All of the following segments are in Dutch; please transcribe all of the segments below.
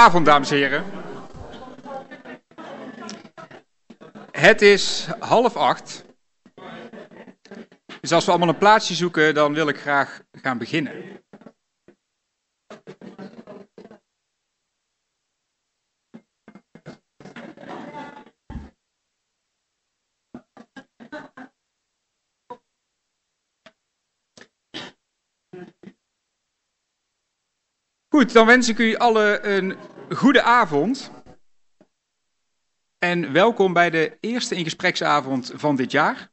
Goedenavond, dames en heren. Het is 7:30. Dus als we allemaal een plaatsje zoeken, dan wil ik graag gaan beginnen. Goed, dan wens ik u allen een goede avond. En welkom bij de eerste ingespreksavond van dit jaar.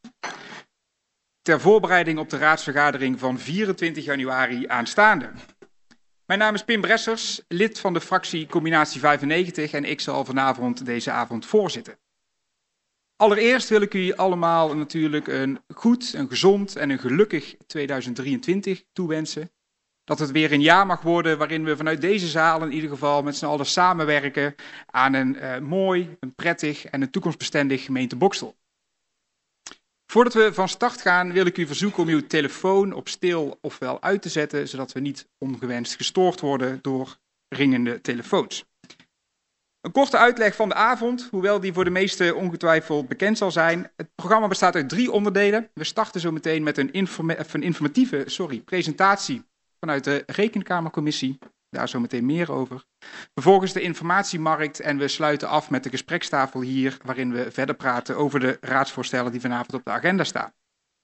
Ter voorbereiding op de raadsvergadering van 24 januari aanstaande. Mijn naam is Pim Bressers, lid van de fractie Combinatie 95 en ik zal vanavond deze avond voorzitten. Allereerst wil ik u allemaal natuurlijk een goed, een gezond en een gelukkig 2023 toewensen. Dat het weer een jaar mag worden waarin we vanuit deze zaal in ieder geval met z'n allen samenwerken aan een mooi, een prettig en een toekomstbestendig gemeente Boxtel. Voordat we van start gaan wil ik u verzoeken om uw telefoon op stil ofwel uit te zetten, zodat we niet ongewenst gestoord worden door ringende telefoons. Een korte uitleg van de avond, hoewel die voor de meesten ongetwijfeld bekend zal zijn. Het programma bestaat uit 3 onderdelen. We starten zo meteen met een informatieve presentatie vanuit de Rekenkamercommissie. Daar zo meteen meer over. Vervolgens de informatiemarkt en we sluiten af met de gesprekstafel hier, waarin we verder praten over de raadsvoorstellen die vanavond op de agenda staan.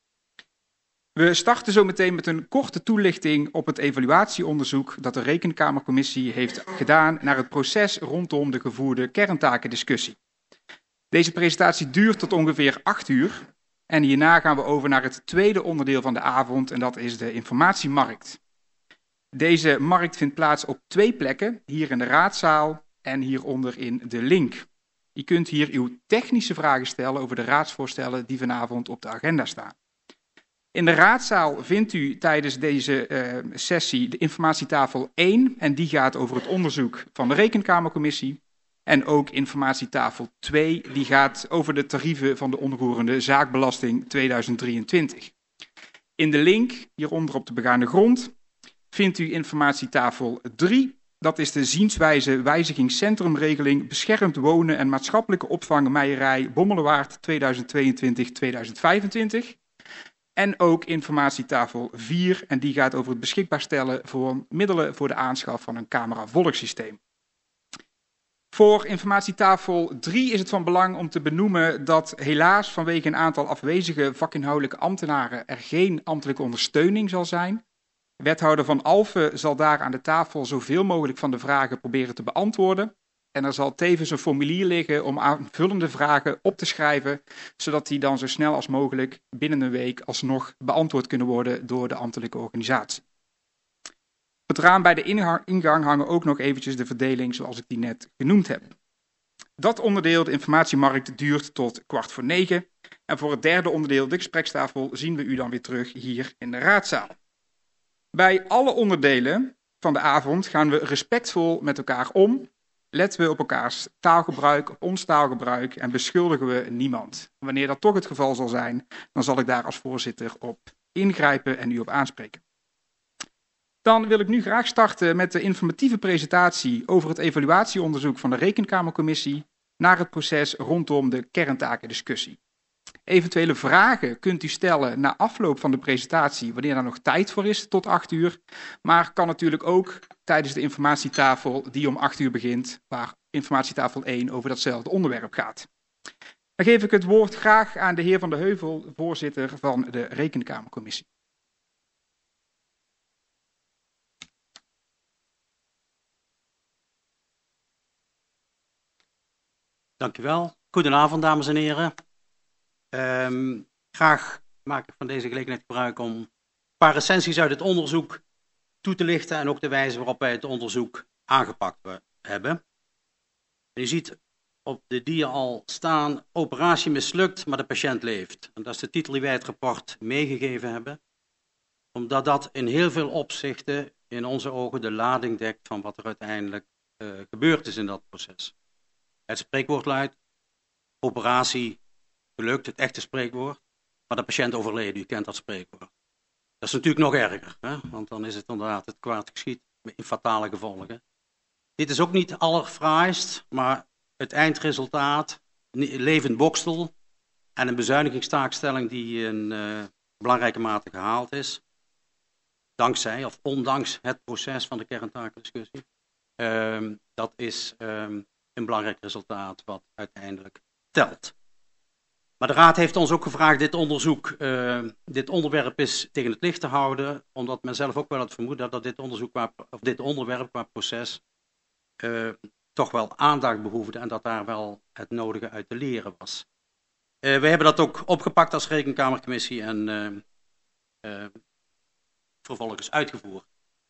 We starten zo meteen met een korte toelichting op het evaluatieonderzoek dat de Rekenkamercommissie heeft gedaan naar het proces rondom de gevoerde kerntakendiscussie. Deze presentatie duurt tot ongeveer 8 uur en hierna gaan we over naar het tweede onderdeel van de avond en dat is de informatiemarkt. Deze markt vindt plaats op 2 plekken, hier in de raadzaal en hieronder in de link. Je kunt hier uw technische vragen stellen over de raadsvoorstellen die vanavond op de agenda staan. In de raadzaal vindt u tijdens deze sessie de informatietafel 1 en die gaat over het onderzoek van de Rekenkamercommissie. En ook informatietafel 2 die gaat over de tarieven van de onroerende zaakbelasting 2023. In de link, hieronder op de begane grond, vindt u informatietafel 3. Dat is de zienswijze wijzigingscentrumregeling beschermd wonen en maatschappelijke opvang Meijerij Bommelerwaard 2022-2025. En ook informatietafel 4 en die gaat over het beschikbaar stellen voor middelen voor de aanschaf van een camera-volgsysteem. Voor informatietafel 3 is het van belang om te benoemen dat helaas vanwege een aantal afwezige vakinhoudelijke ambtenaren er geen ambtelijke ondersteuning zal zijn. Wethouder Van Alphen zal daar aan de tafel zoveel mogelijk van de vragen proberen te beantwoorden. En er zal tevens een formulier liggen om aanvullende vragen op te schrijven, zodat die dan zo snel als mogelijk binnen een week alsnog beantwoord kunnen worden door de ambtelijke organisatie. Op het raam bij de ingang hangen ook nog eventjes de verdeling zoals ik die net genoemd heb. Dat onderdeel, de informatiemarkt, duurt tot 8:15. En voor het derde onderdeel, de gesprekstafel, zien we u dan weer terug hier in de raadzaal. Bij alle onderdelen van de avond gaan we respectvol met elkaar om. Letten we op elkaars taalgebruik, op ons taalgebruik en beschuldigen we niemand. Wanneer dat toch het geval zal zijn, dan zal ik daar als voorzitter op ingrijpen en u op aanspreken. Dan wil ik nu graag starten met de informatieve presentatie over het evaluatieonderzoek van de Rekenkamercommissie naar het proces rondom de kerntakendiscussie. Eventuele vragen kunt u stellen na afloop van de presentatie, wanneer er nog tijd voor is, tot 8 uur. Maar kan natuurlijk ook tijdens de informatietafel die om 8 uur begint, waar informatietafel 1 over datzelfde onderwerp gaat. Dan geef ik het woord graag aan de heer Van de Heuvel, voorzitter van de Rekenkamercommissie. Dank u wel. Goedenavond, dames en heren. Graag maak ik van deze gelegenheid gebruik om een paar recensies uit het onderzoek toe te lichten en ook de wijze waarop wij het onderzoek aangepakt hebben. En u ziet op de dia al staan, operatie mislukt, maar de patiënt leeft. En dat is de titel die wij het rapport meegegeven hebben, omdat dat in heel veel opzichten in onze ogen de lading dekt van wat er uiteindelijk gebeurd is in dat proces. Het spreekwoord luidt, operatie gelukt, het echte spreekwoord, maar de patiënt overleden, u kent dat spreekwoord. Dat is natuurlijk nog erger, hè? Want dan is het inderdaad het kwaad geschied in fatale gevolgen. Dit is ook niet allerfraaist, maar het eindresultaat, levend bokstel en een bezuinigingstaakstelling die in belangrijke mate gehaald is, dankzij of ondanks het proces van de kerntakendiscussie. Dat is een belangrijk resultaat wat uiteindelijk telt. Maar de Raad heeft ons ook gevraagd dit onderwerp eens tegen het licht te houden, omdat men zelf ook wel had vermoed dat dit onderwerp qua proces toch wel aandacht behoefde en dat daar wel het nodige uit te leren was. We hebben dat ook opgepakt als Rekenkamercommissie en vervolgens uitgevoerd.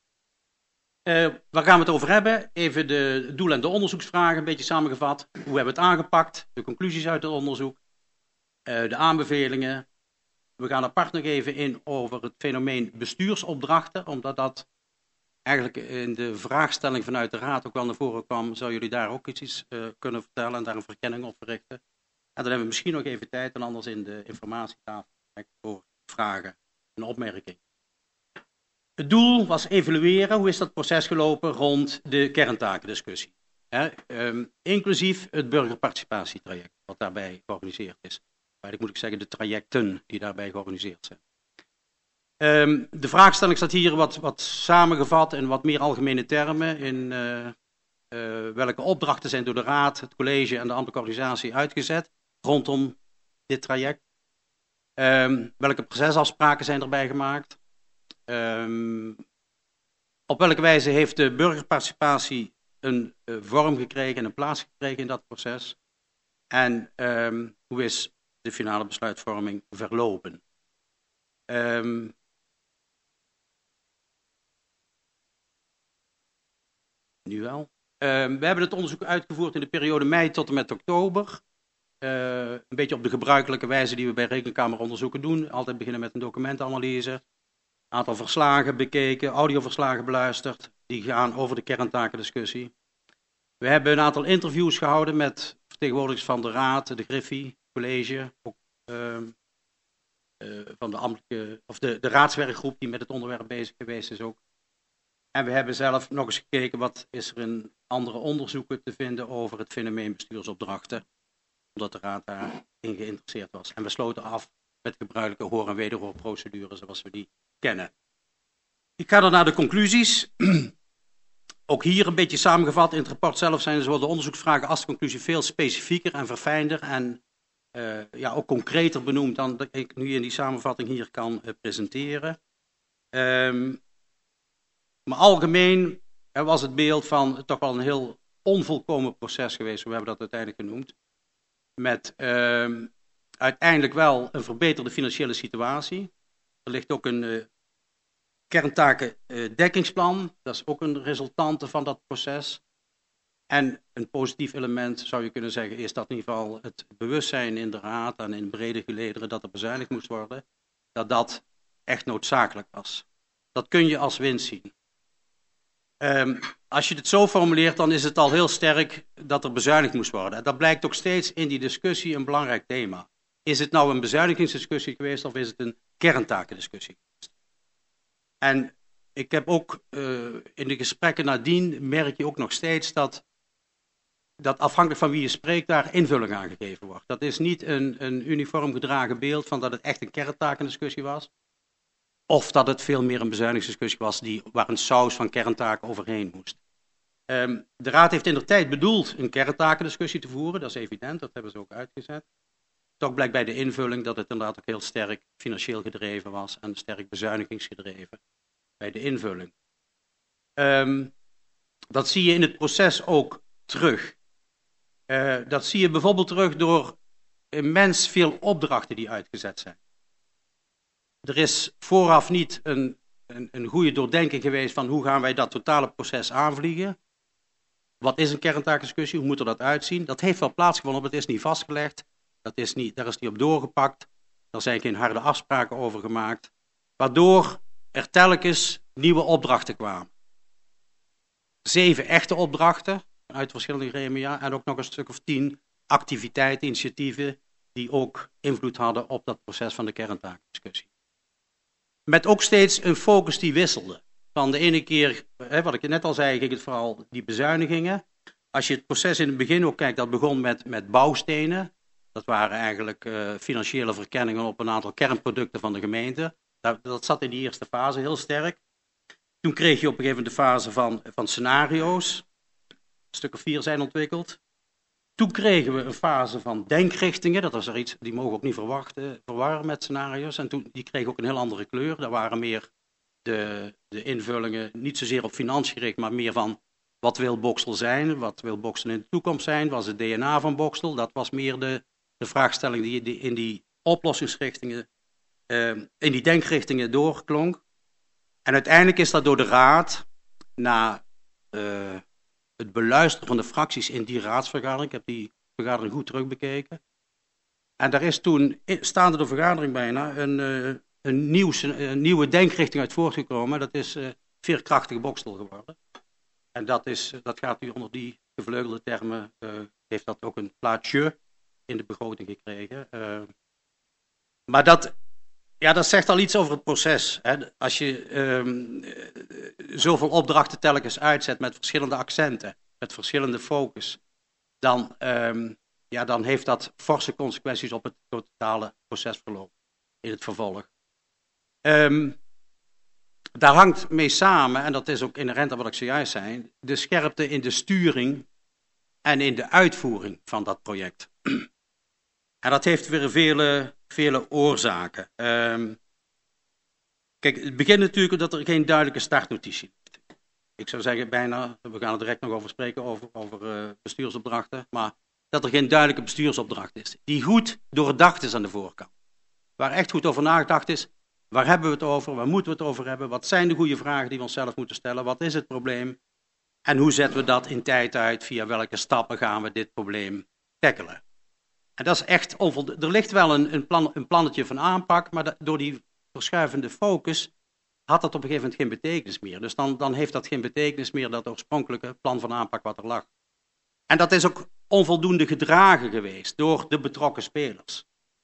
Waar gaan we het over hebben? Even de doel- en de onderzoeksvragen een beetje samengevat. Hoe hebben we het aangepakt? De conclusies uit het onderzoek. De aanbevelingen. We gaan apart nog even in over het fenomeen bestuursopdrachten, omdat dat eigenlijk in de vraagstelling vanuit de Raad ook wel naar voren kwam. Zou jullie daar ook iets kunnen vertellen en daar een verkenning op verrichten? En dan hebben we misschien nog even tijd en anders in de informatietafel voor vragen en opmerkingen. Het doel was evalueren, hoe is dat proces gelopen rond de kerntakendiscussie. Inclusief het burgerparticipatietraject wat daarbij georganiseerd is. Eigenlijk moet ik zeggen de trajecten die daarbij georganiseerd zijn. De vraagstelling staat hier wat samengevat in wat meer algemene termen. In welke opdrachten zijn door de Raad, het college en de ambtelijke organisatie uitgezet rondom dit traject. Welke procesafspraken zijn erbij gemaakt. Op welke wijze heeft de burgerparticipatie een vorm gekregen en een plaats gekregen in dat proces. En hoe is de finale besluitvorming verlopen. Nu wel. We hebben het onderzoek uitgevoerd in de periode mei tot en met oktober. Een beetje op de gebruikelijke wijze die we bij rekenkameronderzoeken doen. Altijd beginnen met een documentanalyse. Een aantal verslagen bekeken, audioverslagen beluisterd. Die gaan over de kerntakendiscussie. We hebben een aantal interviews gehouden met vertegenwoordigers van de Raad, de Griffie, college, ook van de ambtelijke, of de raadswerkgroep die met het onderwerp bezig geweest is ook. En we hebben zelf nog eens gekeken wat is er in andere onderzoeken te vinden over het fenomeen bestuursopdrachten, omdat de Raad daarin geïnteresseerd was. En we sloten af met gebruikelijke hoor- en wederhoorprocedure zoals we die kennen. Ik ga dan naar de conclusies. Ook hier een beetje samengevat in het rapport zelf zijn zowel de onderzoeksvragen als de conclusie veel specifieker en verfijnder en ook concreter benoemd dan dat ik nu in die samenvatting hier kan presenteren. Maar algemeen was het beeld van toch wel een heel onvolkomen proces geweest, zo hebben we dat uiteindelijk genoemd. Met uiteindelijk wel een verbeterde financiële situatie. Er ligt ook een kerntakendekingsplan, dat is ook een resultante van dat proces. En een positief element zou je kunnen zeggen is dat in ieder geval het bewustzijn in de Raad en in brede gelederen dat er bezuinigd moest worden, dat dat echt noodzakelijk was. Dat kun je als winst zien. Als je het zo formuleert, dan is het al heel sterk dat er bezuinigd moest worden. En dat blijkt ook steeds in die discussie een belangrijk thema. Is het nou een bezuinigingsdiscussie geweest of is het een kerntakendiscussie geweest? En ik heb ook in de gesprekken nadien merk je ook nog steeds dat afhankelijk van wie je spreekt daar invulling aan gegeven wordt. Dat is niet een uniform gedragen beeld van dat het echt een kerntakendiscussie was. Of dat het veel meer een bezuinigingsdiscussie was waar een saus van kerntaken overheen moest. De Raad heeft indertijd bedoeld een kerntakendiscussie te voeren, dat is evident, dat hebben ze ook uitgezet. Toch blijkt bij de invulling dat het inderdaad ook heel sterk financieel gedreven was en sterk bezuinigingsgedreven bij de invulling. Dat zie je in het proces ook terug. Dat zie je bijvoorbeeld terug door immens veel opdrachten die uitgezet zijn. Er is vooraf niet een goede doordenking geweest van hoe gaan wij dat totale proces aanvliegen. Wat is een kerntakendiscussie? Hoe moet er dat uitzien? Dat heeft wel plaatsgevonden, maar het is niet vastgelegd. Daar is niet op doorgepakt. Er zijn geen harde afspraken over gemaakt. Waardoor er telkens nieuwe opdrachten kwamen. 7 echte opdrachten uit verschillende gremia en ook nog een stuk of 10 activiteiten, initiatieven die ook invloed hadden op dat proces van de kerntakendiscussie. Met ook steeds een focus die wisselde. Van de ene keer, wat ik net al zei, ging het vooral die bezuinigingen. Als je het proces in het begin ook kijkt, dat begon met bouwstenen. Dat waren eigenlijk financiële verkenningen op een aantal kernproducten van de gemeente. Dat zat in die eerste fase heel sterk. Toen kreeg je op een gegeven moment de fase van scenario's. Een stuk of 4 zijn ontwikkeld. Toen kregen we een fase van denkrichtingen. Dat was er iets, die mogen we ook niet verwarren met scenario's. En die kregen ook een heel andere kleur. Daar waren meer de invullingen niet zozeer op financiën gericht, maar meer van wat wil Boxtel zijn? Wat wil Boxtel in de toekomst zijn? Wat is het DNA van Boxtel? Dat was meer de vraagstelling die in die oplossingsrichtingen, in die denkrichtingen doorklonk. En uiteindelijk is dat door de raad, na het beluisteren van de fracties in die raadsvergadering, ik heb die vergadering goed terugbekeken, en daar is toen, staande de vergadering bijna, een nieuwe denkrichting uit voortgekomen. Dat is veerkrachtig Boxtel geworden. En dat gaat nu onder die gevleugelde termen, heeft dat ook een plaatsje in de begroting gekregen. Maar dat zegt al iets over het proces. Hè. Als je zoveel opdrachten telkens uitzet met verschillende accenten, met verschillende focus, dan heeft dat forse consequenties op het totale procesverloop in het vervolg. Daar hangt mee samen, en dat is ook inherent aan wat ik zojuist zei, de scherpte in de sturing en in de uitvoering van dat project. En dat heeft weer vele oorzaken. Kijk, het begint natuurlijk dat er geen duidelijke startnotitie is. Ik zou zeggen bijna, we gaan er direct nog over spreken, over bestuursopdrachten, maar dat er geen duidelijke bestuursopdracht is, die goed doordacht is aan de voorkant. Waar echt goed over nagedacht is, waar hebben we het over, waar moeten we het over hebben, wat zijn de goede vragen die we onszelf moeten stellen, wat is het probleem en hoe zetten we dat in tijd uit, via welke stappen gaan we dit probleem tackelen. En dat is echt onvoldoende. Er ligt wel een plannetje van aanpak, maar door die verschuivende focus had dat op een gegeven moment geen betekenis meer. Dus dan heeft dat geen betekenis meer, dat oorspronkelijke plan van aanpak wat er lag. En dat is ook onvoldoende gedragen geweest door de betrokken spelers.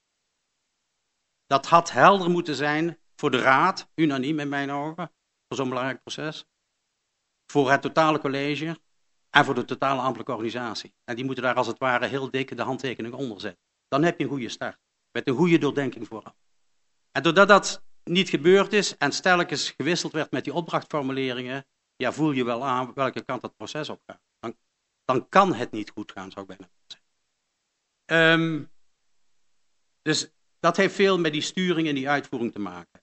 Dat had helder moeten zijn voor de raad, unaniem in mijn ogen, voor zo'n belangrijk proces, voor het totale college en voor de totale ambtelijke organisatie. En die moeten daar als het ware heel dik de handtekening onder zetten. Dan heb je een goede start, met een goede doordenking vooraf. En doordat dat niet gebeurd is en stelkens gewisseld werd met die opdrachtformuleringen, ja, voel je wel aan welke kant dat proces op gaat. Dan kan het niet goed gaan, zou ik bijna zeggen. Dus dat heeft veel met die sturing en die uitvoering te maken.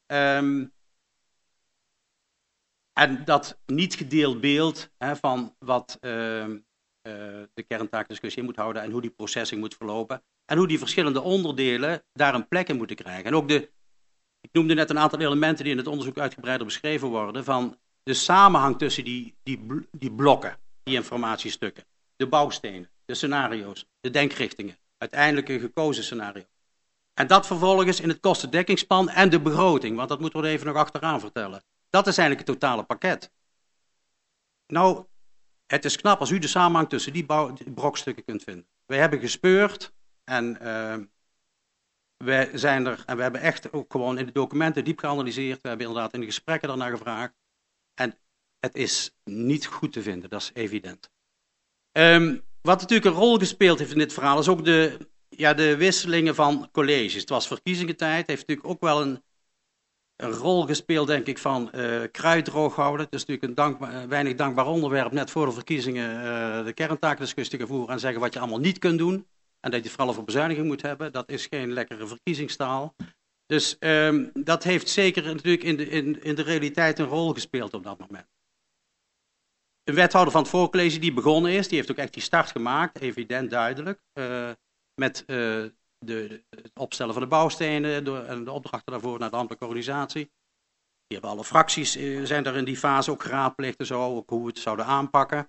En dat niet gedeeld beeld van wat de kerntaakdiscussie in moet houden en hoe die processing moet verlopen. En hoe die verschillende onderdelen daar een plek in moeten krijgen. En ook ik noemde net een aantal elementen die in het onderzoek uitgebreider beschreven worden, van de samenhang tussen die blokken, die informatiestukken. De bouwstenen, de scenario's, de denkrichtingen, uiteindelijk een gekozen scenario. En dat vervolgens in het kostendekkingsplan en de begroting, want dat moeten we er even nog achteraan vertellen. Dat is eigenlijk het totale pakket. Nou, het is knap als u de samenhang tussen die brokstukken kunt vinden. Wij hebben gespeurd en we hebben echt ook gewoon in de documenten diep geanalyseerd. We hebben inderdaad in de gesprekken daarnaar gevraagd. En het is niet goed te vinden, dat is evident. Wat natuurlijk een rol gespeeld heeft in dit verhaal is ook de wisselingen van colleges. Het was verkiezingentijd, heeft natuurlijk ook wel een rol gespeeld, denk ik, van kruid droog houden. Het is natuurlijk een weinig dankbaar onderwerp, net voor de verkiezingen de kerntaakdiscussie te voeren en zeggen wat je allemaal niet kunt doen. En dat je vooral over bezuiniging moet hebben. Dat is geen lekkere verkiezingstaal. Dus dat heeft zeker natuurlijk in de realiteit een rol gespeeld op dat moment. Een wethouder van het voorcollege die begonnen is, die heeft ook echt die start gemaakt, evident duidelijk, met het opstellen van de bouwstenen en de opdrachten daarvoor naar de ambtelijke organisatie. Die hebben alle fracties, zijn er in die fase ook geraadpleegd en zo, ook hoe we het zouden aanpakken.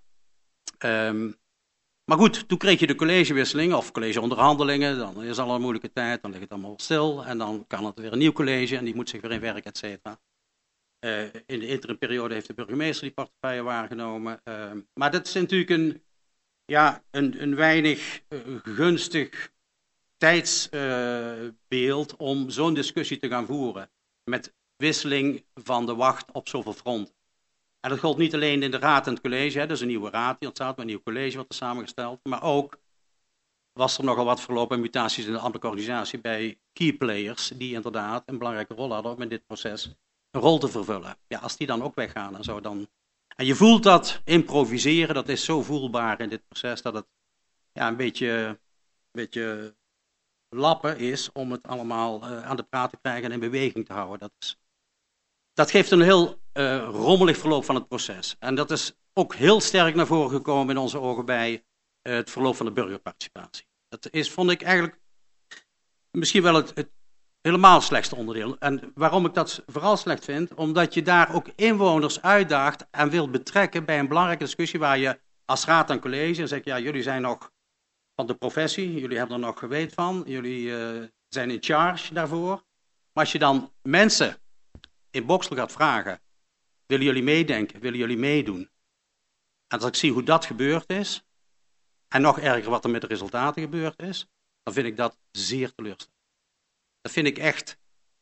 Maar goed, toen kreeg je de collegewisseling of collegeonderhandelingen, dan is al een moeilijke tijd, dan ligt het allemaal stil en dan kan het weer een nieuw college en die moet zich weer in werk, et cetera. In de interimperiode heeft de burgemeester die portefeuille waargenomen. Maar dat is natuurlijk een weinig gunstig tijdsbeeld om zo'n discussie te gaan voeren. Met wisseling van de wacht op zoveel fronten. En dat gold niet alleen in de raad en het college, hè, dus een nieuwe raad die ontstaat, een nieuw college wordt er samengesteld, maar ook was er nogal wat verlopen mutaties in de ambtelijke organisatie bij key players die inderdaad een belangrijke rol hadden om in dit proces een rol te vervullen. Ja, als die dan ook weggaan en zo dan... En je voelt dat improviseren, dat is zo voelbaar in dit proces dat het ja, een beetje lappen is om het allemaal aan de praat te krijgen en in beweging te houden. Dat geeft een heel rommelig verloop van het proces. En dat is ook heel sterk naar voren gekomen in onze ogen bij het verloop van de burgerparticipatie. Dat is, vond ik eigenlijk misschien wel het helemaal slechtste onderdeel. En waarom ik dat vooral slecht vind, omdat je daar ook inwoners uitdaagt en wilt betrekken bij een belangrijke discussie waar je als raad en college en zegt, ja, jullie zijn nog van de professie, jullie hebben er nog geweten van, jullie zijn in charge daarvoor. Maar als je dan mensen in Boxtel gaat vragen, willen jullie meedenken, willen jullie meedoen? En als ik zie hoe dat gebeurd is, en nog erger wat er met de resultaten gebeurd is, dan vind ik dat zeer teleurstellend. Dat vind ik echt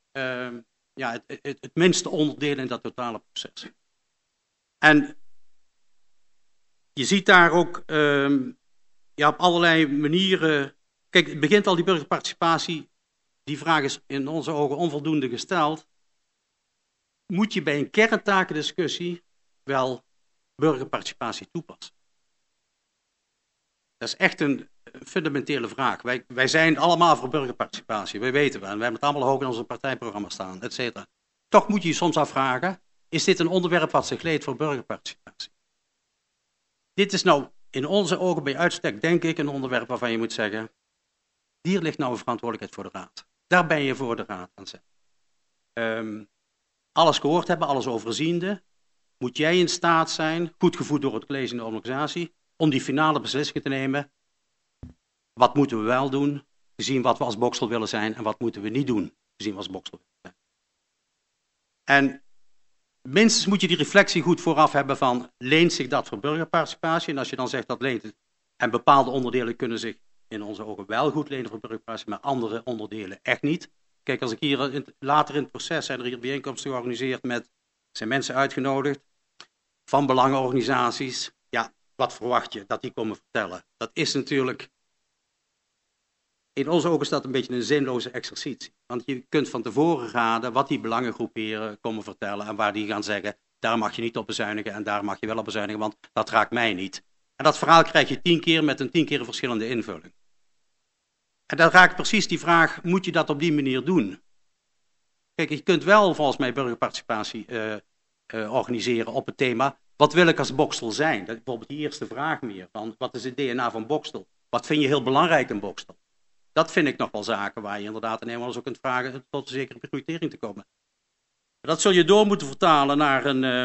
het minste onderdeel in dat totale proces. En je ziet daar ook op allerlei manieren... Kijk, het begint al die burgerparticipatie, die vraag is in onze ogen onvoldoende gesteld. Moet je bij een kerntakendiscussie wel burgerparticipatie toepassen? Dat is echt een fundamentele vraag. Wij zijn allemaal voor burgerparticipatie, wij weten wel. En we hebben het allemaal hoog in onze partijprogramma staan, et cetera. Toch moet je je soms afvragen, is dit een onderwerp wat zich leent voor burgerparticipatie? Dit is nou in onze ogen bij uitstek, denk ik, een onderwerp waarvan je moet zeggen, hier ligt nou een verantwoordelijkheid voor de raad. Daar ben je voor de raad aan het zetten. Alles gehoord hebben, alles overziende, moet jij in staat zijn, goed gevoed door het college en de organisatie, om die finale beslissingen te nemen. Wat moeten we wel doen, gezien wat we als Boxtel willen zijn, en wat moeten we niet doen, gezien wat we als Boxtel willen zijn. En minstens moet je die reflectie goed vooraf hebben van, leent zich dat voor burgerparticipatie? En als je dan zegt dat leent het, en bepaalde onderdelen kunnen zich in onze ogen wel goed lenen voor burgerparticipatie, maar andere onderdelen echt niet. Kijk, als ik hier later in het proces zijn er hier bijeenkomsten georganiseerd zijn mensen uitgenodigd van belangenorganisaties. Ja, wat verwacht je dat die komen vertellen? Dat is natuurlijk, in onze ogen is dat een beetje een zinloze exercitie. Want je kunt van tevoren raden wat die belangengroeperen komen vertellen en waar die gaan zeggen, daar mag je niet op bezuinigen en daar mag je wel op bezuinigen, want dat raakt mij niet. En dat verhaal krijg je 10 keer met een 10 keer verschillende invulling. En dan raakt precies die vraag, moet je dat op die manier doen? Kijk, je kunt wel volgens mij burgerparticipatie organiseren op het thema, wat wil ik als Boxtel zijn? Dat is bijvoorbeeld die eerste vraag meer, van wat is het DNA van Boxtel? Wat vind je heel belangrijk in Boxtel? Dat vind ik nog wel zaken waar je inderdaad inwoners ook kunt vragen tot een zekere prioritering te komen. Dat zul je door moeten vertalen naar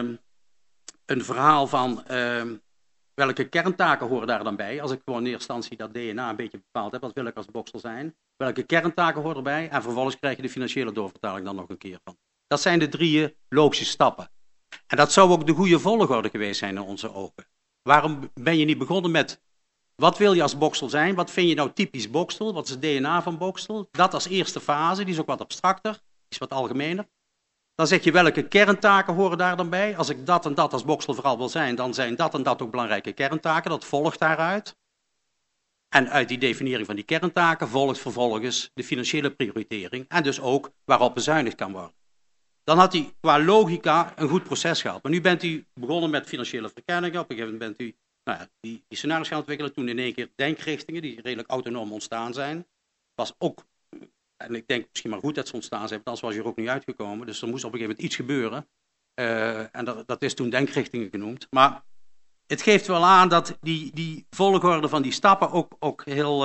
een verhaal van welke kerntaken horen daar dan bij. Als ik gewoon in eerste instantie dat DNA een beetje bepaald heb, wat wil ik als Boxtel zijn? Welke kerntaken horen erbij? En vervolgens krijg je de financiële doorvertaling dan nog een keer van. Dat zijn de 3 logische stappen. En dat zou ook de goede volgorde geweest zijn in onze ogen. Waarom ben je niet begonnen met, wat wil je als Boxtel zijn? Wat vind je nou typisch Boxtel? Wat is het DNA van Boxtel? Dat als eerste fase, die is ook wat abstracter, die is wat algemener. Dan zeg je welke kerntaken horen daar dan bij. Als ik dat en dat als Boxtel vooral wil zijn, dan zijn dat en dat ook belangrijke kerntaken. Dat volgt daaruit. En uit die definiëring van die kerntaken volgt vervolgens de financiële prioritering. En dus ook waarop bezuinigd kan worden. Dan had hij qua logica een goed proces gehad. Maar nu bent u begonnen met financiële verkenningen. Op een gegeven moment bent u die scenario's gaan ontwikkelen. Toen in één keer denkrichtingen die redelijk autonoom ontstaan zijn. Was ook, en ik denk misschien maar goed dat ze ontstaan zijn, want anders was je er ook niet uitgekomen. Dus er moest op een gegeven moment iets gebeuren. En dat is toen denkrichtingen genoemd. Maar het geeft wel aan dat die volgorde van die stappen ook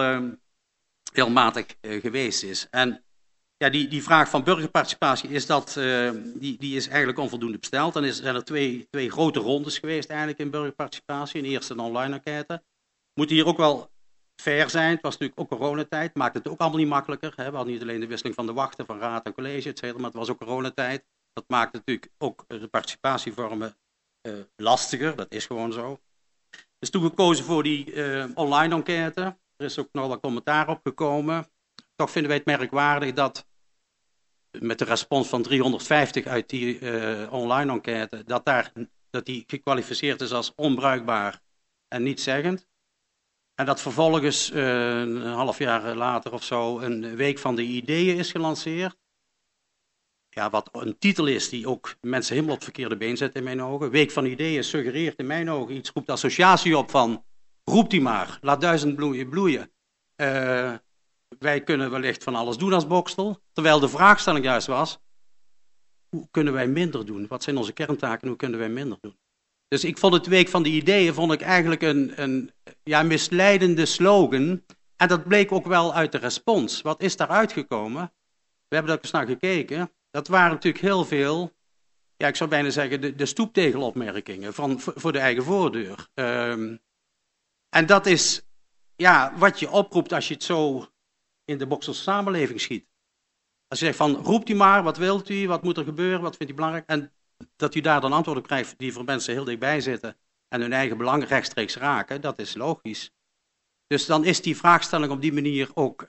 heel matig geweest is. En ja, die vraag van burgerparticipatie die is eigenlijk onvoldoende besteld. Dan zijn er twee grote rondes geweest eigenlijk in burgerparticipatie. Een eerste een online enquête. Moet hier ook wel fair zijn. Het was natuurlijk ook coronatijd. Maakt het ook allemaal niet makkelijker. Hè? We hadden niet alleen de wisseling van de wachten van raad en college, et cetera, maar het was ook coronatijd. Dat maakt natuurlijk ook de participatievormen lastiger. Dat is gewoon zo. Dus toen gekozen voor die online enquête. Er is ook nog wat commentaar op gekomen. Toch vinden wij het merkwaardig dat met de respons van 350 uit die online enquête, dat daar dat die gekwalificeerd is als onbruikbaar en nietszeggend. En dat vervolgens een half jaar later of zo een week van de ideeën is gelanceerd. Ja, wat een titel is die ook mensen helemaal op het verkeerde been zet in mijn ogen. Week van ideeën suggereert in mijn ogen iets, roept associatie op van roep die maar, laat duizend bloeien bloeien. Wij kunnen wellicht van alles doen als Boxtel. Terwijl de vraagstelling juist was, hoe kunnen wij minder doen? Wat zijn onze kerntaken en hoe kunnen wij minder doen? Dus ik vond het Week van de Ideeën eigenlijk een misleidende slogan. En dat bleek ook wel uit de respons. Wat is daar uitgekomen? We hebben daar eens naar gekeken. Dat waren natuurlijk heel veel, ja, ik zou bijna zeggen, de stoeptegelopmerkingen voor de eigen voordeur. En dat is ja, wat je oproept als je het zo in de Boxelse samenleving schiet. Als je zegt van, roept u maar, wat wilt u, wat moet er gebeuren, wat vindt u belangrijk? En dat u daar dan antwoorden krijgt die voor mensen heel dichtbij zitten en hun eigen belang rechtstreeks raken, dat is logisch. Dus dan is die vraagstelling op die manier ook,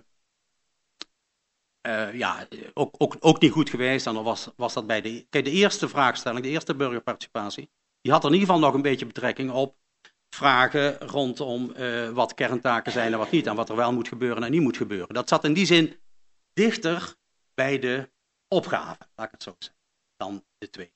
ook niet goed geweest. En dan was dat bij de eerste vraagstelling, de eerste burgerparticipatie, die had er in ieder geval nog een beetje betrekking op vragen rondom wat kerntaken zijn en wat niet, en wat er wel moet gebeuren en niet moet gebeuren. Dat zat in die zin dichter bij de opgave, laat ik het zo zeggen, dan de twee.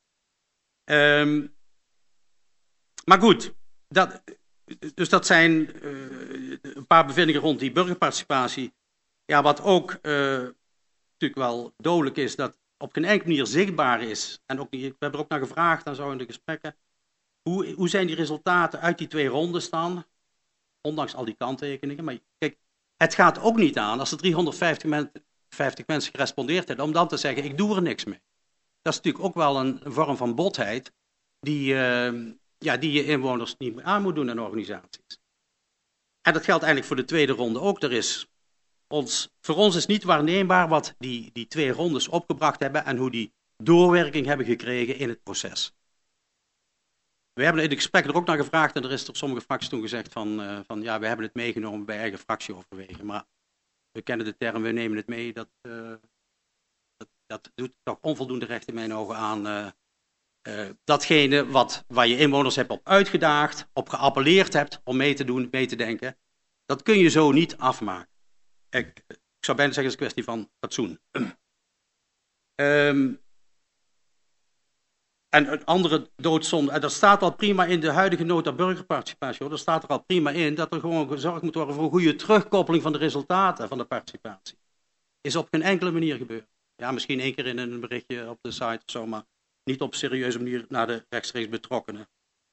Maar goed, dat zijn een paar bevindingen rond die burgerparticipatie. Ja, wat ook natuurlijk wel dodelijk is, dat op geen enkele manier zichtbaar is, en ook niet, we hebben er ook naar gevraagd en zo in de gesprekken, hoe zijn die resultaten uit die 2 rondes dan, ondanks al die kanttekeningen. Maar kijk, het gaat ook niet aan als er 350 mensen gerespondeerd hebben, om dan te zeggen, ik doe er niks mee. Dat is natuurlijk ook wel een vorm van botheid die je inwoners niet aan moet doen in organisaties. En dat geldt eigenlijk voor de tweede ronde ook. Voor ons is niet waarneembaar wat die 2 rondes opgebracht hebben en hoe die doorwerking hebben gekregen in het proces. We hebben in de gesprekken er ook naar gevraagd en er is door sommige fracties toen gezegd van ja, we hebben het meegenomen bij eigen fractieoverwegen. Maar we kennen de term, we nemen het mee, dat doet toch onvoldoende recht in mijn ogen aan datgene waar je inwoners hebt op uitgedaagd, op geappelleerd hebt om mee te doen, mee te denken. Dat kun je zo niet afmaken. Ik zou bijna zeggen, het is een kwestie van fatsoen. En een andere doodzonde, en dat staat al prima in de huidige nota burgerparticipatie, hoor, dat staat er al prima in, dat er gewoon gezorgd moet worden voor een goede terugkoppeling van de resultaten van de participatie. Is op geen enkele manier gebeurd. Ja, misschien 1 keer in een berichtje op de site of zo, maar niet op serieuze manier naar de rechtstreeks betrokkenen.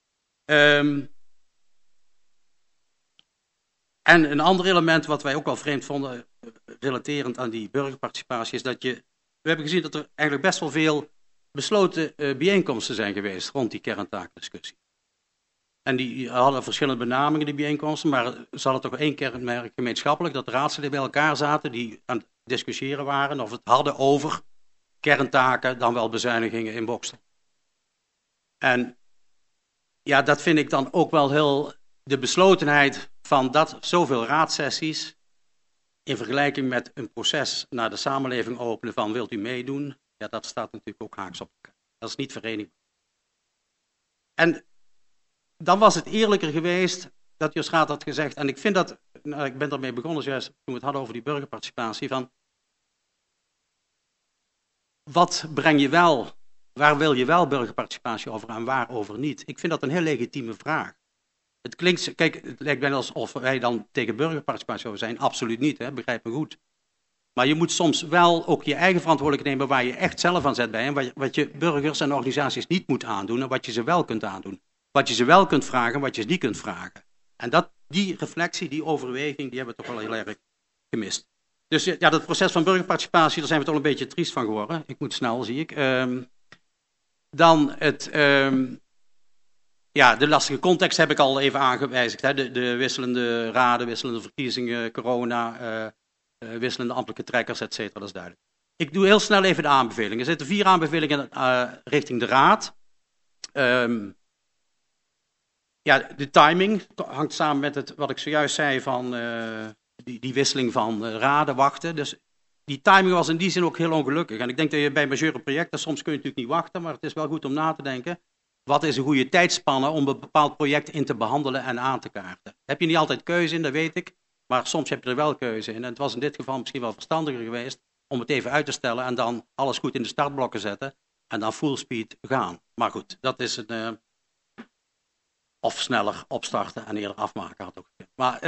En een ander element wat wij ook al vreemd vonden, relaterend aan die burgerparticipatie, is dat we hebben gezien dat er eigenlijk best wel veel besloten bijeenkomsten zijn geweest rond die kerntaakdiscussie. En die hadden verschillende benamingen, die bijeenkomsten, maar ze hadden toch 1 kernmerk gemeenschappelijk, dat de raadsleden bij elkaar zaten, die aan het discussiëren waren, of het hadden over kerntaken, dan wel bezuinigingen in Boxtel. En ja, dat vind ik dan ook wel heel, de beslotenheid van zoveel raadsessies, in vergelijking met een proces naar de samenleving openen van wilt u meedoen, ja, dat staat natuurlijk ook haaks op elkaar. Dat is niet verenigbaar. En dan was het eerlijker geweest dat Jos Raad had gezegd, en ik vind dat, ik ben daarmee begonnen juist toen we het hadden over die burgerparticipatie, van wat breng je wel, waar wil je wel burgerparticipatie over en waarover niet? Ik vind dat een heel legitieme vraag. Het klinkt, kijk, het lijkt bijna alsof wij dan tegen burgerparticipatie over zijn. Absoluut niet, hè? Begrijp me goed. Maar je moet soms wel ook je eigen verantwoordelijkheid nemen waar je echt zelf aan zet bij. En wat je burgers en organisaties niet moet aandoen en wat je ze wel kunt aandoen. Wat je ze wel kunt vragen en wat je ze niet kunt vragen. En die reflectie, die overweging, die hebben we toch wel heel erg gemist. Dus ja, dat proces van burgerparticipatie, daar zijn we toch een beetje triest van geworden. Ik moet snel, zie ik. Dan de lastige context heb ik al even aangewijzigd. Hè. De wisselende raden, wisselende verkiezingen, corona, wisselende ambtelijke trekkers, et cetera, dat is duidelijk. Ik doe heel snel even de aanbevelingen. Er zitten 4 aanbevelingen richting de raad. De timing hangt samen met wat ik zojuist zei van die wisseling van raden wachten. Dus die timing was in die zin ook heel ongelukkig. En ik denk dat je bij majeure projecten, soms kun je natuurlijk niet wachten, maar het is wel goed om na te denken. wat is een goede tijdspanne om een bepaald project in te behandelen en aan te kaarten. Heb je niet altijd keuze in, dat weet ik, maar soms heb je er wel keuze in. En het was in dit geval misschien wel verstandiger geweest om het even uit te stellen en dan alles goed in de startblokken zetten en dan full speed gaan. Maar goed, dat is een... of sneller opstarten en eerder afmaken had ook gekund. Maar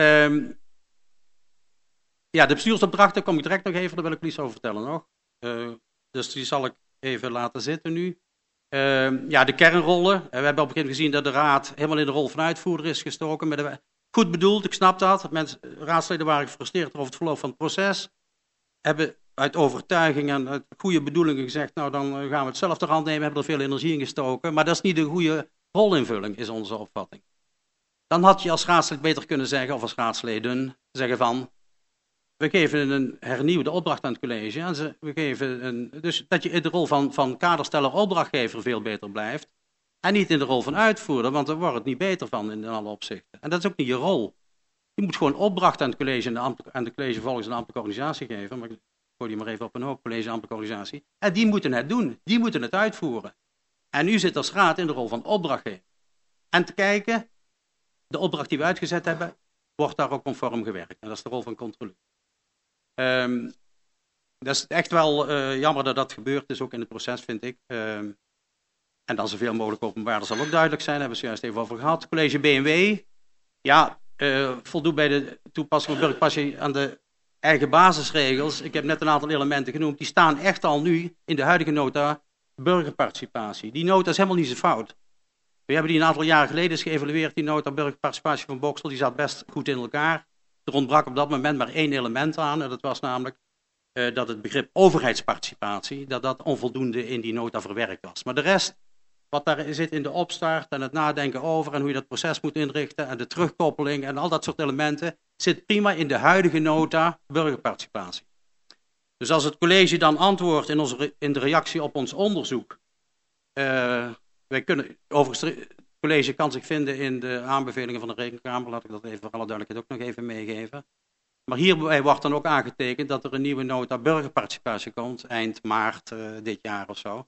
ja, de bestuursopdrachten kom ik direct nog even, daar wil ik iets over vertellen nog. Dus die zal ik even laten zitten nu. Ja, de kernrollen. We hebben op een gegeven moment gezien dat de raad helemaal in de rol van uitvoerder is gestoken. Goed bedoeld, ik snap dat. Raadsleden waren gefrustreerd over het verloop van het proces. Hebben uit overtuiging en uit goede bedoelingen gezegd, nou dan gaan we het zelf ter hand nemen, hebben er veel energie in gestoken. Maar dat is niet de goede rolinvulling, is onze opvatting. Dan had je als raadslid beter kunnen zeggen, of als raadsleden zeggen van, we geven een hernieuwde opdracht aan het college. En we geven dus dat je in de rol van kadersteller-opdrachtgever veel beter blijft. En niet in de rol van uitvoerder, want daar wordt het niet beter van in alle opzichten. En dat is ook niet je rol. Je moet gewoon opdracht aan het college en de college volgens een ambtelijke organisatie geven. Maar ik gooi die maar even op een hoop, college ambtelijke organisatie. En die moeten het doen, die moeten het uitvoeren. En u zit als raad in de rol van opdrachtgever. En te kijken, de opdracht die we uitgezet hebben, wordt daar ook conform gewerkt. En dat is de rol van controleur. Dat is echt wel jammer dat dat gebeurd is, ook in het proces vind ik. En dan zoveel mogelijk openbaar, dat zal ook duidelijk zijn, daar hebben we het juist even over gehad. College BMW, ja, voldoet bij de toepassing van burgerparticipatie aan de eigen basisregels. Ik heb net een aantal elementen genoemd, die staan echt al nu in de huidige nota burgerparticipatie. Die nota is helemaal niet zo fout. We hebben die een aantal jaren geleden eens geëvalueerd, die nota burgerparticipatie van Boxtel, die zat best goed in elkaar. Er ontbrak op dat moment maar één element aan, en dat was namelijk dat het begrip overheidsparticipatie, dat onvoldoende in die nota verwerkt was. Maar de rest, wat daar zit in de opstart en het nadenken over en hoe je dat proces moet inrichten en de terugkoppeling en al dat soort elementen, zit prima in de huidige nota burgerparticipatie. Dus als het college dan antwoordt in de reactie op ons onderzoek, wij kunnen, overigens, het college kan zich vinden in de aanbevelingen van de Rekenkamer, laat ik dat even voor alle duidelijkheid ook nog even meegeven. Maar hierbij wordt dan ook aangetekend dat er een nieuwe nota burgerparticipatie komt, eind maart dit jaar of zo.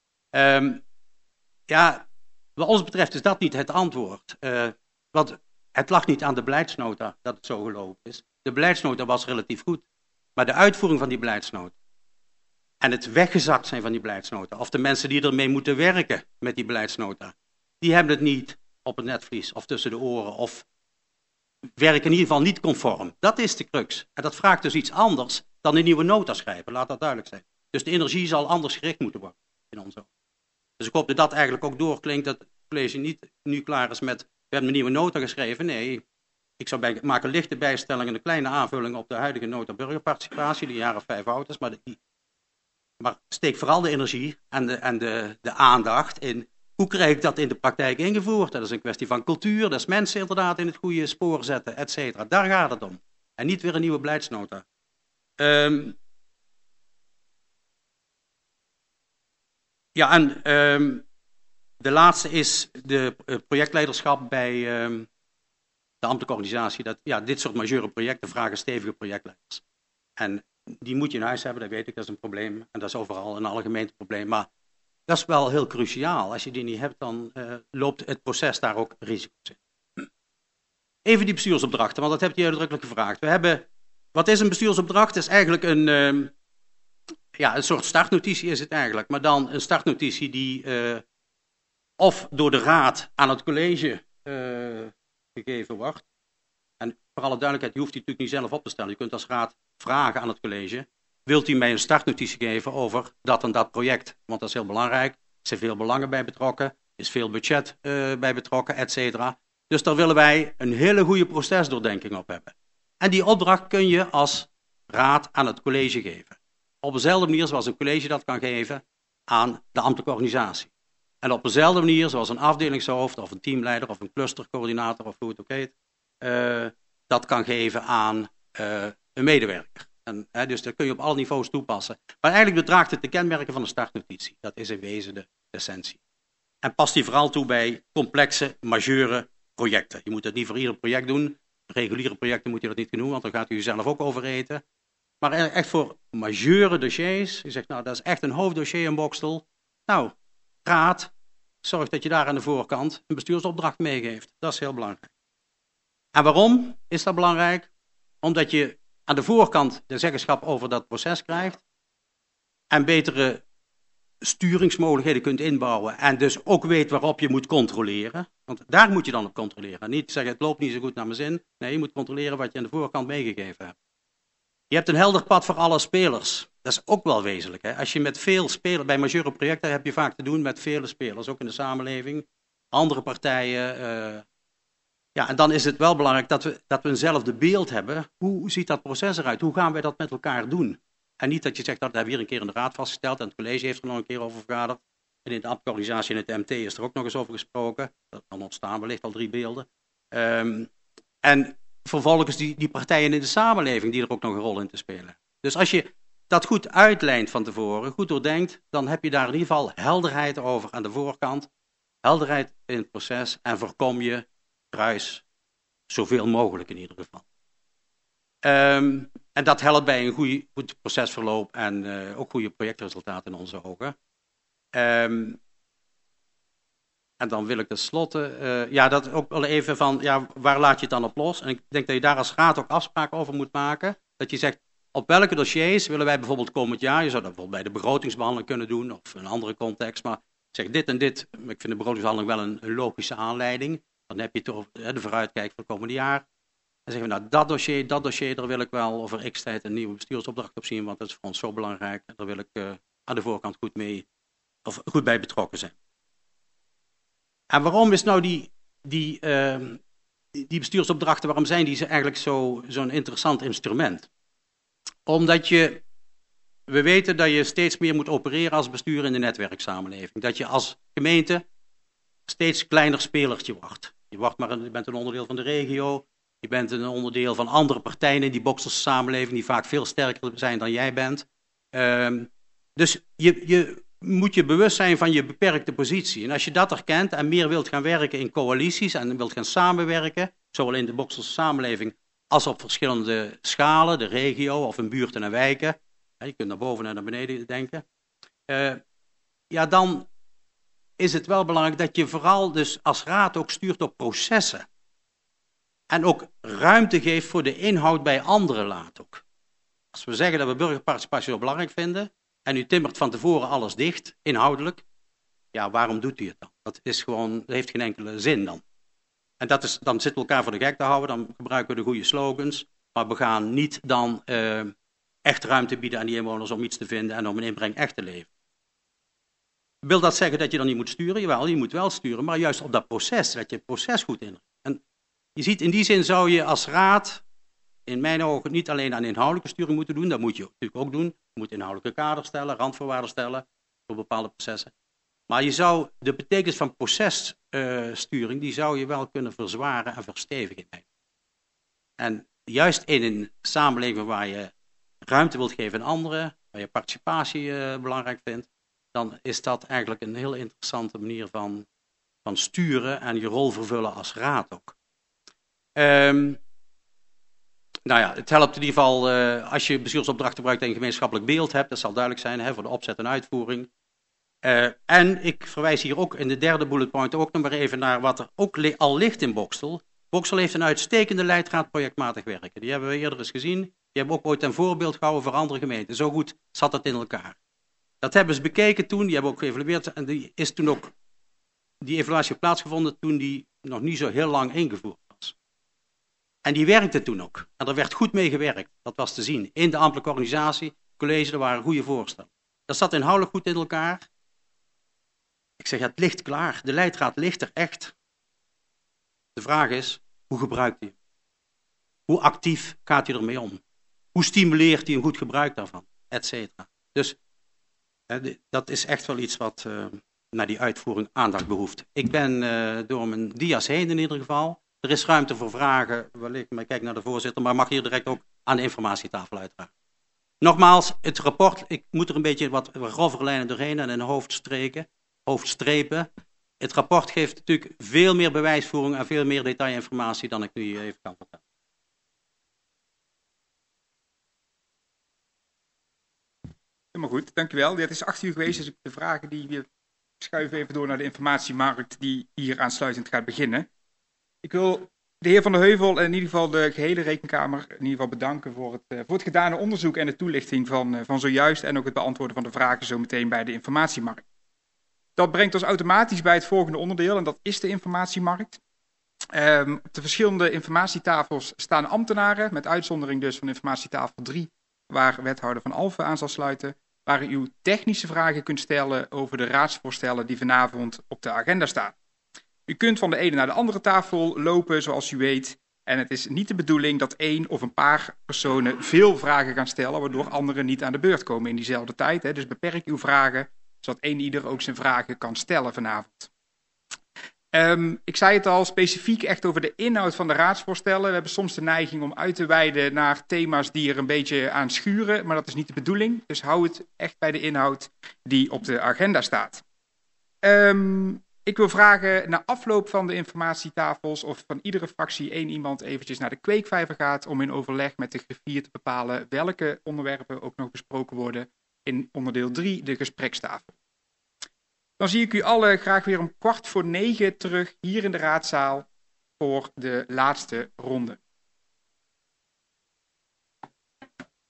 Ja, wat ons betreft is dat niet het antwoord. Want het lag niet aan de beleidsnota dat het zo gelopen is. De beleidsnota was relatief goed. Maar de uitvoering van die beleidsnota en het weggezakt zijn van die beleidsnota, of de mensen die ermee moeten werken met die beleidsnota, die hebben het niet op het netvlies of tussen de oren of werken in ieder geval niet conform. Dat is de crux. En dat vraagt dus iets anders dan een nieuwe nota schrijven, laat dat duidelijk zijn. Dus de energie zal anders gericht moeten worden in onze ogen. Dus ik hoop dat dat eigenlijk ook doorklinkt, dat het college niet nu klaar is met, we hebben een nieuwe nota geschreven. Nee, ik zou maken lichte bijstellingen en een kleine aanvulling op de huidige nota burgerparticipatie, die een jaar of 5 oud is, maar steek vooral de energie en de aandacht in, hoe krijg ik dat in de praktijk ingevoerd? Dat is een kwestie van cultuur, dat is mensen inderdaad in het goede spoor zetten, et cetera. Daar gaat het om. En niet weer een nieuwe beleidsnota. Ja, en de laatste is de projectleiderschap bij de ambtelijke organisatie. Dit soort majeure projecten vragen stevige projectleiders. En die moet je in huis hebben, dat weet ik, dat is een probleem. En dat is overal een algemeen probleem. Maar dat is wel heel cruciaal. Als je die niet hebt, dan loopt het proces daar ook risico's in. Even die bestuursopdrachten, want dat hebt u uitdrukkelijk gevraagd. Wat is een bestuursopdracht? Het is eigenlijk een soort startnotitie is het eigenlijk. Maar dan een startnotitie die of door de raad aan het college gegeven wordt. En voor alle duidelijkheid, je hoeft die natuurlijk niet zelf op te stellen. Je kunt als raad vragen aan het college, wilt u mij een startnotitie geven over dat en dat project? Want dat is heel belangrijk, er zijn veel belangen bij betrokken, er is veel budget bij betrokken, et cetera. Dus daar willen wij een hele goede procesdoordenking op hebben. En die opdracht kun je als raad aan het college geven. Op dezelfde manier zoals een college dat kan geven aan de ambtelijke organisatie. En op dezelfde manier zoals een afdelingshoofd of een teamleider of een clustercoördinator of hoe het ook heet, dat kan geven aan een medewerker. Dus dat kun je op alle niveaus toepassen. Maar eigenlijk bedraagt het de kenmerken van een startnotitie. Dat is in wezen de essentie. En past die vooral toe bij complexe, majeure projecten. Je moet het niet voor ieder project doen. Reguliere projecten moet je dat niet doen, want dan gaat u jezelf ook overeten. Maar echt voor majeure dossiers. Je zegt, nou, dat is echt een hoofddossier in Boxtel. Nou, raad, zorg dat je daar aan de voorkant een bestuursopdracht meegeeft. Dat is heel belangrijk. En waarom is dat belangrijk? Omdat je aan de voorkant de zeggenschap over dat proces krijgt en betere sturingsmogelijkheden kunt inbouwen en dus ook weet waarop je moet controleren. Want daar moet je dan op controleren. Niet zeggen het loopt niet zo goed naar mijn zin. Nee, je moet controleren wat je aan de voorkant meegegeven hebt. Je hebt een helder pad voor alle spelers. Dat is ook wel wezenlijk. Hè? Als je met veel spelers, bij majeure projecten heb je vaak te doen met vele spelers, ook in de samenleving, andere partijen. Ja, en dan is het wel belangrijk dat we eenzelfde beeld hebben. Hoe ziet dat proces eruit? Hoe gaan wij dat met elkaar doen? En niet dat je zegt, dat hebben we hier een keer in de raad vastgesteld en het college heeft er nog een keer over vergaderd. En in de ambtenorganisatie en het MT is er ook nog eens over gesproken. Dat kan ontstaan, wellicht al 3 beelden. En vervolgens die partijen in de samenleving die er ook nog een rol in te spelen. Dus als je dat goed uitlijnt van tevoren, goed doordenkt, dan heb je daar in ieder geval helderheid over aan de voorkant. Helderheid in het proces en voorkom je ruis zoveel mogelijk in ieder geval. En dat helpt bij een goed procesverloop en ook goede projectresultaten in onze ogen. En dan wil ik tenslotte, dat ook wel even van, waar laat je het dan op los? En ik denk dat je daar als raad ook afspraken over moet maken. Dat je zegt, op welke dossiers willen wij bijvoorbeeld komend jaar, je zou dat bijvoorbeeld bij de begrotingsbehandeling kunnen doen, of in een andere context, maar zeg dit en dit, ik vind de begrotingsbehandeling wel een logische aanleiding. Dan heb je toch de vooruitkijk voor het komende jaar. Dan zeggen we, nou dat dossier, daar wil ik wel over x tijd een nieuwe bestuursopdracht op zien, want dat is voor ons zo belangrijk. Daar wil ik aan de voorkant goed bij betrokken zijn. En waarom is nou die bestuursopdrachten, waarom zijn die eigenlijk zo'n interessant instrument? Omdat we weten dat je steeds meer moet opereren als bestuur in de netwerksamenleving. Dat je als gemeente steeds kleiner spelertje wordt. Je bent een onderdeel van de regio, je bent een onderdeel van andere partijen in die Bokselse samenleving die vaak veel sterker zijn dan jij bent. Dus je moet je bewust zijn van je beperkte positie. En als je dat erkent en meer wilt gaan werken in coalities en wilt gaan samenwerken, zowel in de Bokselse samenleving als op verschillende schalen, de regio of in buurten en wijken, je kunt naar boven en naar beneden denken, dan is het wel belangrijk dat je vooral dus als raad ook stuurt op processen. En ook ruimte geeft voor de inhoud bij anderen laat ook. Als we zeggen dat we burgerparticipatie zo belangrijk vinden, en u timmert van tevoren alles dicht, inhoudelijk, waarom doet u het dan? Dat heeft geen enkele zin dan. En dan zitten we elkaar voor de gek te houden, dan gebruiken we de goede slogans, maar we gaan niet dan echt ruimte bieden aan die inwoners om iets te vinden en om een inbreng echt te leveren. Wil dat zeggen dat je dan niet moet sturen? Jawel, je moet wel sturen, maar juist op dat proces, dat je het proces goed inricht. En je ziet, in die zin zou je als raad, in mijn ogen, niet alleen aan inhoudelijke sturing moeten doen, dat moet je natuurlijk ook doen. Je moet inhoudelijke kaders stellen, randvoorwaarden stellen voor bepaalde processen. Maar je zou de betekenis van processturing, die zou je wel kunnen verzwaren en verstevigen. En juist in een samenleving waar je ruimte wilt geven aan anderen, waar je participatie belangrijk vindt, dan is dat eigenlijk een heel interessante manier van sturen en je rol vervullen als raad ook. Het helpt in ieder geval als je bestuursopdrachten gebruikt en een gemeenschappelijk beeld hebt, dat zal duidelijk zijn voor de opzet en uitvoering. En ik verwijs hier ook in de derde bullet point ook nog maar even naar wat er ook al ligt in Boxtel. Boxtel heeft een uitstekende leidraad projectmatig werken. Die hebben we eerder eens gezien. Die hebben we ook ooit een voorbeeld gehouden voor andere gemeenten. Zo goed zat het in elkaar. Dat hebben ze bekeken toen, die hebben ook geëvalueerd en die evaluatie heeft plaatsgevonden toen die nog niet zo heel lang ingevoerd was. En die werkte toen ook. En er werd goed mee gewerkt. Dat was te zien. In de ambtelijke organisatie, college, er waren goede voorstellen. Dat zat inhoudelijk goed in elkaar. Ik zeg, het ligt klaar. De leidraad ligt er echt. De vraag is, hoe gebruikt hij? Hoe actief gaat hij ermee om? Hoe stimuleert hij een goed gebruik daarvan? Etcetera. Dus dat is echt wel iets wat naar die uitvoering aandacht behoeft. Ik ben door mijn dia's heen in ieder geval. Er is ruimte voor vragen. Wellicht, maar ik kijk naar de voorzitter, maar mag hier direct ook aan de informatietafel uiteraard. Nogmaals, het rapport, ik moet er een beetje wat grovere lijnen doorheen en in hoofdstrepen. Het rapport geeft natuurlijk veel meer bewijsvoering en veel meer detailinformatie dan ik nu even kan vertellen. Helemaal goed, dankjewel. Het is 8 uur geweest, dus de vragen die schuif even door naar de informatiemarkt die hier aansluitend gaat beginnen. Ik wil de heer Van der Heuvel en in ieder geval de gehele Rekenkamer in ieder geval bedanken voor het gedane onderzoek en de toelichting van zojuist en ook het beantwoorden van de vragen zo meteen bij de informatiemarkt. Dat brengt ons automatisch bij het volgende onderdeel en dat is de informatiemarkt. Op de verschillende informatietafels staan ambtenaren, met uitzondering dus van informatietafel 3, waar wethouder Van Alphen aan zal sluiten, waar u uw technische vragen kunt stellen over de raadsvoorstellen die vanavond op de agenda staan. U kunt van de ene naar de andere tafel lopen, zoals u weet, en het is niet de bedoeling dat één of een paar personen veel vragen gaan stellen, waardoor anderen niet aan de beurt komen in diezelfde tijd. Dus beperk uw vragen, zodat ieder ook zijn vragen kan stellen vanavond. Ik zei het al, specifiek echt over de inhoud van de raadsvoorstellen. We hebben soms de neiging om uit te wijden naar thema's die er een beetje aan schuren, maar dat is niet de bedoeling. Dus hou het echt bij de inhoud die op de agenda staat. Ik wil vragen na afloop van de informatietafels of van iedere fractie één iemand eventjes naar de kweekvijver gaat om in overleg met de griffier te bepalen welke onderwerpen ook nog besproken worden in onderdeel 3, de gesprekstafel. Dan zie ik u allen graag weer om 8:45 terug hier in de raadzaal voor de laatste ronde.